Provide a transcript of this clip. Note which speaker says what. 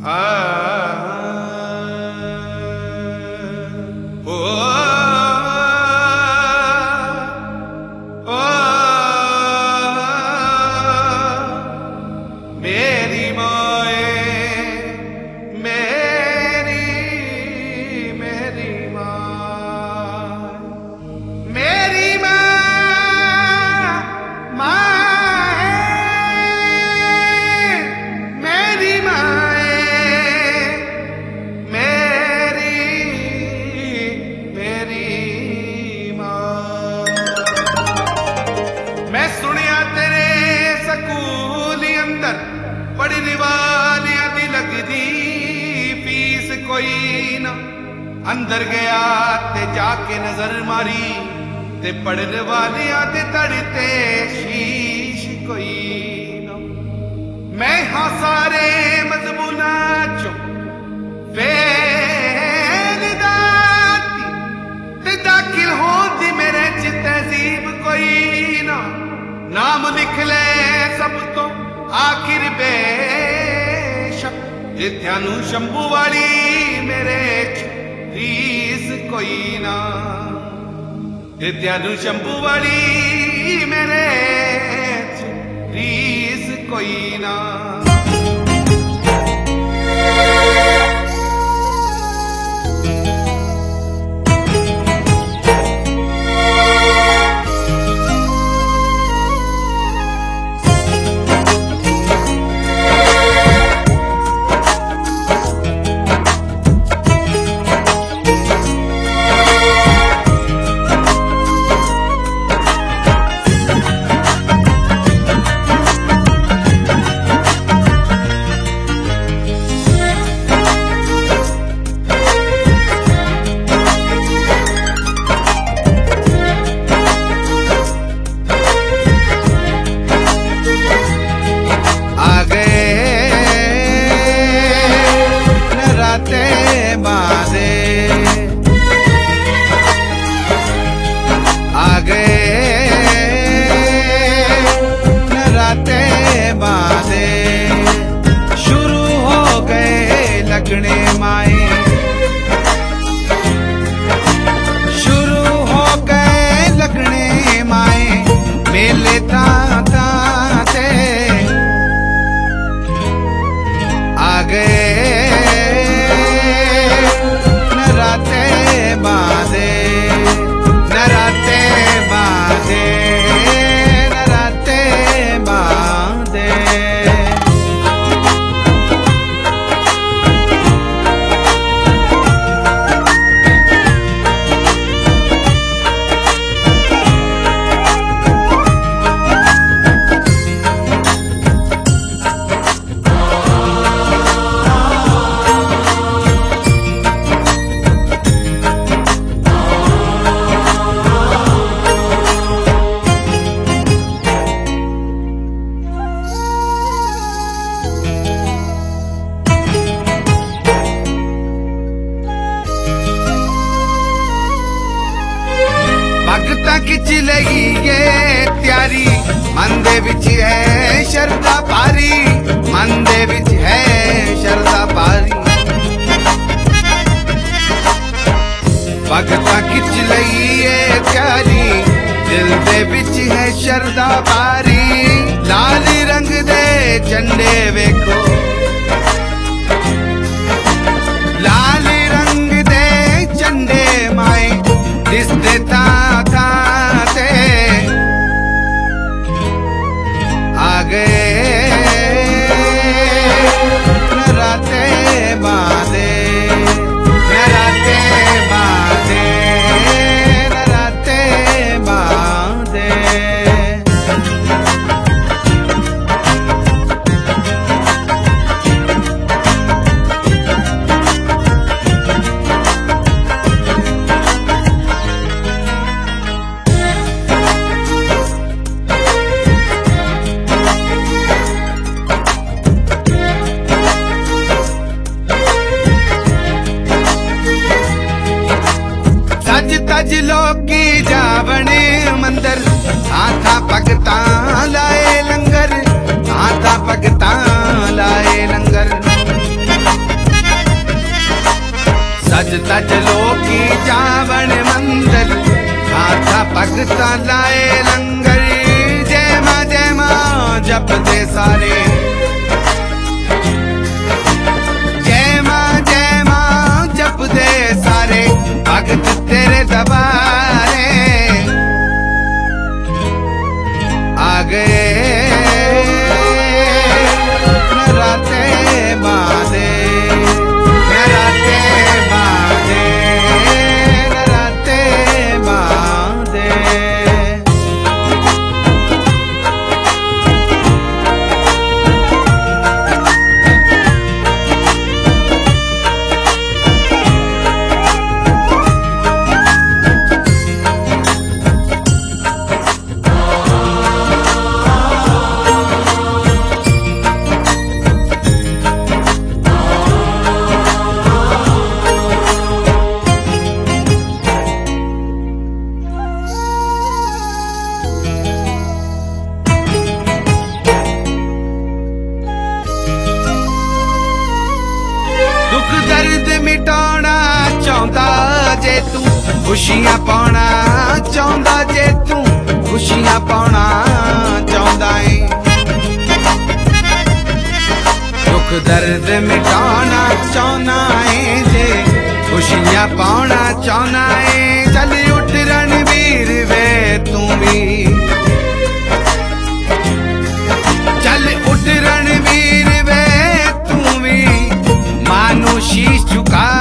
Speaker 1: अंदर गया ते जाके नजर मारी ते पढ़ने वाले आते तड़ते शीश कोई ना। मैं हाँ सारे मजमूना चो फेल दाती ते दाखिल होती मेरे च तहजीब कोई ना। नाम लिख ले सब तो आखिर बेशक जित्यानु शंभू वाली मेरे रीस कोई ना। जित्यानु शंभू वाली मेरे रीस कोई ना। त्यारी मन दे विच है शरदा पारी, मन दे विच है शरदा पारी। भगता खिच लईए प्यारी, दिल दे विच है शरदा पारी। लाल रंग दे झंडे वेखो, लाल रंग दे झंडे माए दिसदे ता ते आ गए। सज तज लोकी जावण मंदिर हाथा भगता लाए लंगर जय मां जपदे सारे जय मां जपदे सारे भगत तेरे दबारे आ गए नराते मादे नराते मादे नराते मादे। दुख दर्द मिटाना चाहता जे तू खुशियां पाना चाहता जे तू खुशियां पाना चाहता है दुख दर्द मिटाना चाहना है जे खुशियां पाना चाहना है चल उठ रणवीर वे तू भी चल उठ रणवीर वे तू भी मानो शीश झुका